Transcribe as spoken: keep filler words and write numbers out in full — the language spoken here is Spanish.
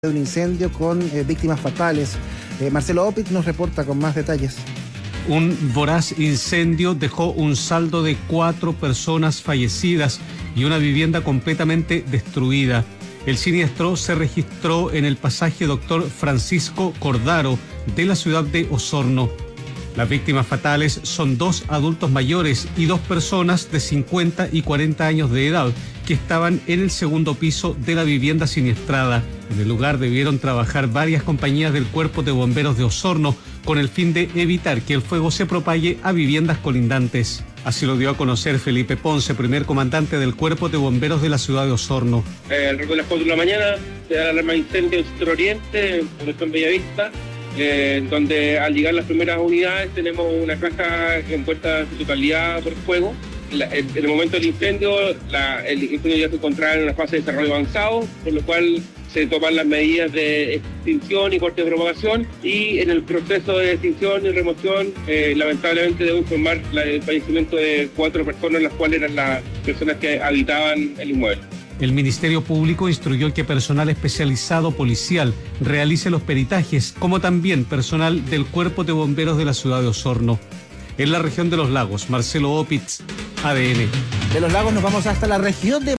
de un incendio con eh, víctimas fatales. Eh, Marcelo Opitz nos reporta con más detalles. Un voraz incendio dejó un saldo de cuatro personas fallecidas y una vivienda completamente destruida. El siniestro se registró en el pasaje Doctor Francisco Cordaro de la ciudad de Osorno. Las víctimas fatales son dos adultos mayores y dos personas de cincuenta y cuarenta años de edad que estaban en el segundo piso de la vivienda siniestrada. En el lugar debieron trabajar varias compañías del Cuerpo de Bomberos de Osorno con el fin de evitar que el fuego se propague a viviendas colindantes. Así lo dio a conocer Felipe Ponce, primer comandante del Cuerpo de Bomberos de la ciudad de Osorno. Eh, alrededor de las cuatro de la mañana se da la alarma de incendio en Centro Oriente, en el en Bellavista, eh, donde al llegar las primeras unidades tenemos una casa envuelta en su totalidad por fuego. La, en, en el momento del incendio, la, el incendio ya se encontraba en una fase de desarrollo avanzado, por lo cual se toman las medidas de extinción y corte de propagación, y en el proceso de extinción y remoción, eh, lamentablemente debo informar la, el fallecimiento de cuatro personas, las cuales eran las personas que habitaban el inmueble. El Ministerio Público instruyó que personal especializado policial realice los peritajes, como también personal del Cuerpo de Bomberos de la ciudad de Osorno. En la región de los lagos, Marcelo Opitz, A D N. De los lagos nos vamos hasta la región de